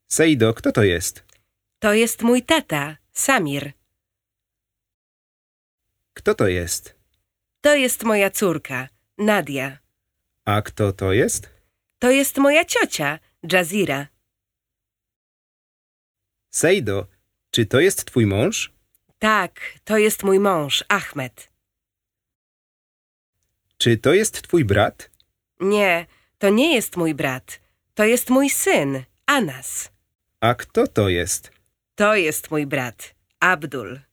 Sejdo, kto to jest? To jest mój tata, Samir. Kto to jest? To jest moja córka, Nadia. A kto to jest? To jest moja ciocia, Jazira. Sejdo, czy to jest twój mąż? Tak, to jest mój mąż, Ahmed. Czy to jest twój brat? Nie, to nie jest mój brat. To jest mój syn, Anas. A kto to jest? To jest mój brat, Abdul.